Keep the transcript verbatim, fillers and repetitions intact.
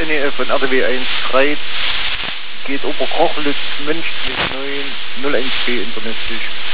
N E F von R T W eins drei geht Oberkrochlitz, Mönch zwei neun null eins B internetzig.